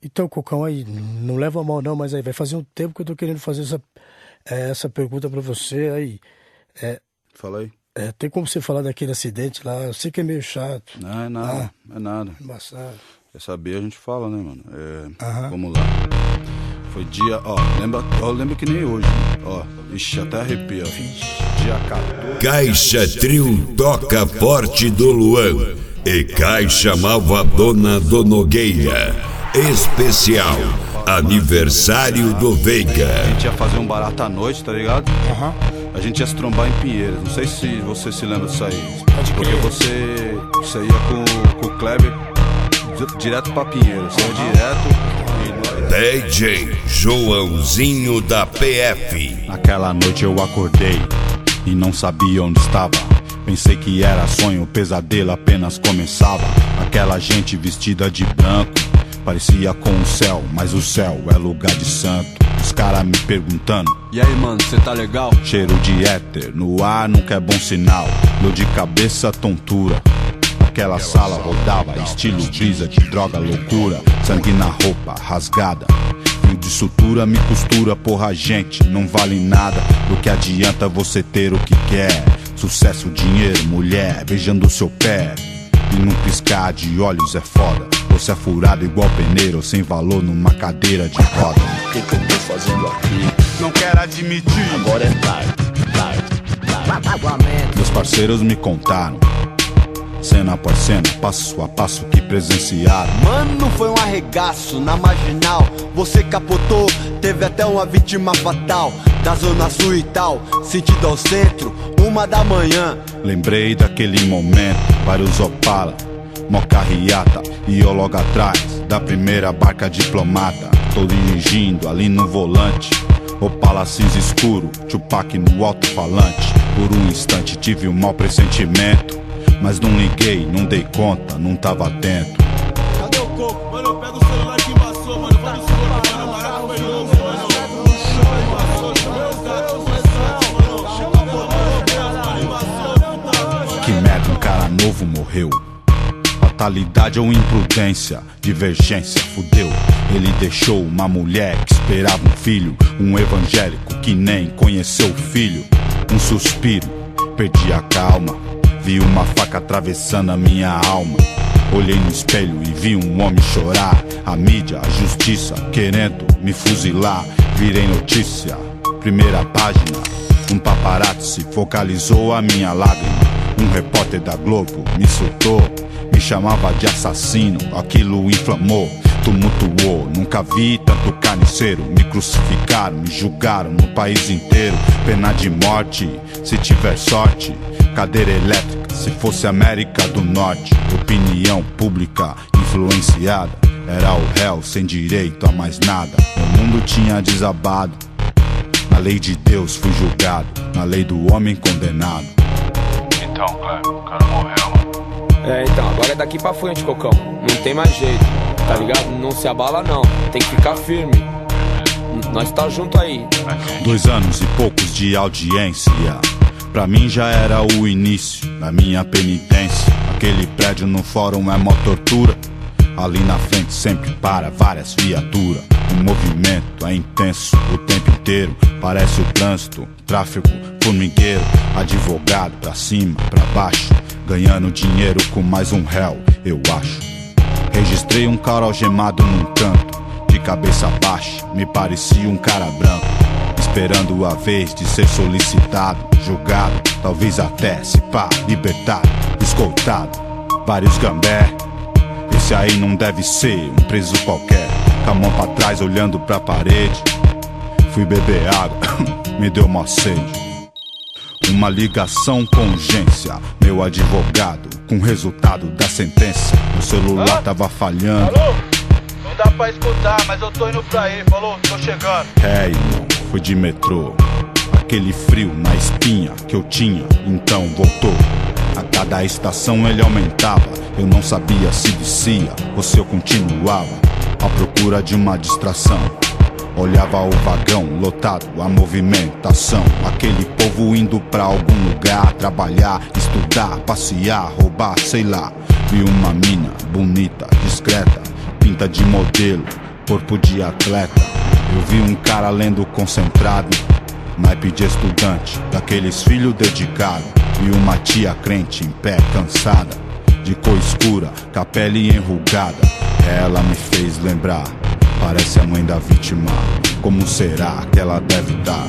Então, Cocão, aí, não leva a mal não, mas aí vai fazer um tempo que eu tô querendo fazer essa pergunta pra você aí. Fala aí. Tem como você falar daquele acidente lá? Eu sei que é meio chato. Não, é nada, é nada. Embaçado. Quer saber, a gente fala, né, mano? Aham. Vamos lá. Foi dia, lembra que nem hoje, né? Ó, ixi, até arrepia, ó. Dia 14. Caixa Trio toca Forte do Luan e Caixa Malvadona do Nogueira. Especial Aniversário do Veiga. A gente ia fazer um barato à noite, tá ligado? Aham. A gente ia se trombar em Pinheiros. Não sei se você se lembra disso aí. Pode Porque crer. você ia com o Kleber direto pra Pinheiros. Você ia direto e... DJ Joãozinho da PF. Naquela noite eu acordei e não sabia onde estava. Pensei que era sonho, o pesadelo apenas começava. Aquela gente vestida de branco parecia com o céu, mas o céu é lugar de santo. Os caras me perguntando: e aí, mano, cê tá legal? cheiro de éter no ar nunca é bom sinal. Dor de cabeça, tontura. Aquela sala rodava, estilo brisa de droga, loucura. Sangue na roupa, rasgada. Fio de sutura me costura, porra, gente, não vale nada. Do que adianta você ter o que quer? Sucesso, dinheiro, mulher, beijando seu pé. E num piscar de olhos é foda. Você é furado igual peneiro, sem valor numa cadeira de roda. O que eu tô fazendo aqui? Não quero admitir, Agora é tarde. meus parceiros me contaram, cena após cena, passo a passo que presenciaram. Mano, foi um arregaço na marginal. Você capotou, teve até uma vítima fatal. Da zona sul e tal, sentido ao centro, 1 da manhã. Lembrei daquele momento, vários Opala, Mocarriata e eu logo atrás da primeira barca diplomata. Tô dirigindo ali no volante, Opala cinza escuro, Tupac no alto-falante. Por um instante tive um mau pressentimento, mas não liguei, não dei conta, não tava atento. Cadê o coco? Mano, pega o celular que embaçou, mano. Vamos escolher, mano. Barato foi louco, mano. Que merda, um cara novo morreu. Fatalidade ou imprudência, divergência, fudeu. Ele deixou uma mulher que esperava um filho, um evangélico que nem conheceu o filho. Um suspiro, perdi a calma, vi uma faca atravessando a minha alma. Olhei no espelho e vi um homem chorar. A mídia, a justiça, querendo me fuzilar. Virei notícia, primeira página. Um paparazzi focalizou a minha lágrima. Um repórter da Globo me insultou, me chamava de assassino. Aquilo inflamou, tumultuou. Nunca vi tanto carniceiro. Me crucificaram, me julgaram no país inteiro. Pena de morte, se tiver sorte. Cadeira elétrica, se fosse América do Norte. Opinião pública influenciada. Era o réu sem direito a mais nada. O mundo tinha desabado. Na lei de Deus fui julgado, na lei do homem condenado. Então, Cleber, o cara morreu, mano. Então, agora é daqui pra frente, Cocão. Não tem mais jeito, tá ligado? Não se abala não, tem que ficar firme. Nós tá junto aí. 2 anos e poucos de audiência, pra mim já era o início da minha penitência. Aquele prédio no fórum é mó tortura. Ali na frente sempre para várias viaturas. O movimento é intenso o tempo inteiro. Parece o trânsito, tráfego, formigueiro. Advogado pra cima, pra baixo, ganhando dinheiro com mais um réu, eu acho. Registrei um cara algemado num canto, de cabeça baixa, me parecia um cara branco. Esperando a vez de ser solicitado, julgado, talvez até se pá, libertado, escoltado. Vários gambé, esse aí não deve ser um preso qualquer. Com a mão pra trás olhando pra parede, fui beber água, me deu mó sede. Uma ligação com urgência, meu advogado, com o resultado da sentença. Meu celular tava falhando. Alô? Não dá pra escutar, mas eu tô indo pra aí. Falou, tô chegando. Irmão, fui de metrô. Aquele frio na espinha que eu tinha, então voltou. A cada estação ele aumentava. Eu não sabia se descia ou se eu continuava à procura de uma distração. Olhava o vagão lotado, a movimentação. Aquele povo indo pra algum lugar, trabalhar, estudar, passear, roubar, sei lá. Vi uma mina bonita, discreta, pinta de modelo, corpo de atleta. Eu vi um cara lendo concentrado, naipe de estudante, daqueles filhos dedicados. E uma tia crente em pé, cansada, de cor escura, com a pele enrugada. Ela me fez lembrar, parece a mãe da vítima. Como será que ela deve estar?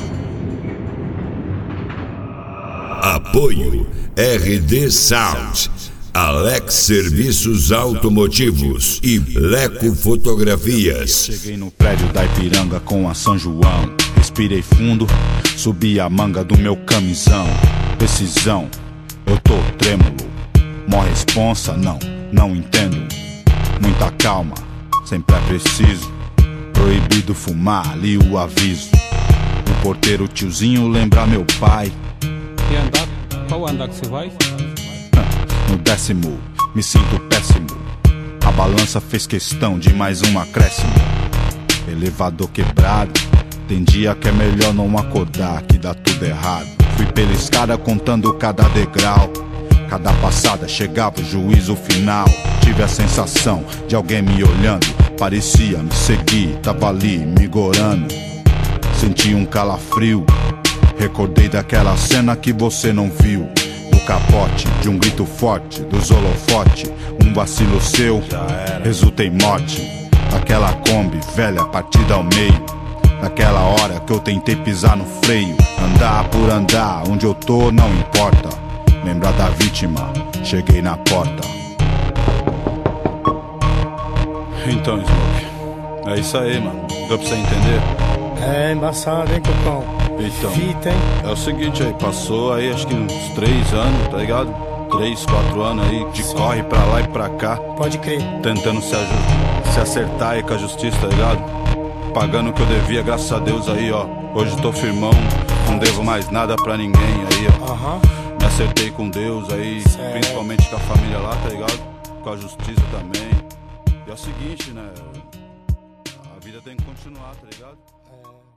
Apoio RD Sound, Alex Serviços Automotivos e Leco Fotografias. Cheguei no prédio da Ipiranga com a São João. Respirei fundo, subi a manga do meu camisão. Decisão, eu tô trêmulo. Mó responsa, não entendo. Muita calma, sempre é preciso. Proibido fumar, li o aviso. O porteiro tiozinho lembra meu pai. E andar? Qual andar que você vai? No 10º, me sinto péssimo. A balança fez questão de mais um acréscimo. Elevador quebrado, tem dia que é melhor não acordar, que dá tudo errado. Fui pela escada contando cada degrau. Cada passada chegava o juízo final. Tive a sensação de alguém me olhando. Parecia me seguir, tava ali me gorando. Senti um calafrio. Recordei daquela cena que você não viu. Do capote, de um grito forte, dos holofote. Um vacilo seu, resulta em morte. Daquela Kombi velha partida ao meio. Daquela hora que eu tentei pisar no freio. Andar por andar, onde eu tô não importa. Lembrar da vítima, cheguei na porta. Então, Smoke, é isso aí, mano. Deu pra você entender? É embaçado, hein, Cocão? Então, Fita, hein? é o seguinte aí, passou aí acho que uns 3 anos, tá ligado? 3, 4 anos aí, de corre pra lá e pra cá. Pode crer. Tentando se acertar aí com a justiça, tá ligado? Pagando o que eu devia, graças a Deus aí, ó. Hoje tô firmão, não devo mais nada pra ninguém aí, ó. Me acertei com Deus aí, certo. Principalmente com a família lá, tá ligado? Com a justiça também. E é o seguinte, né? A vida tem que continuar, tá ligado?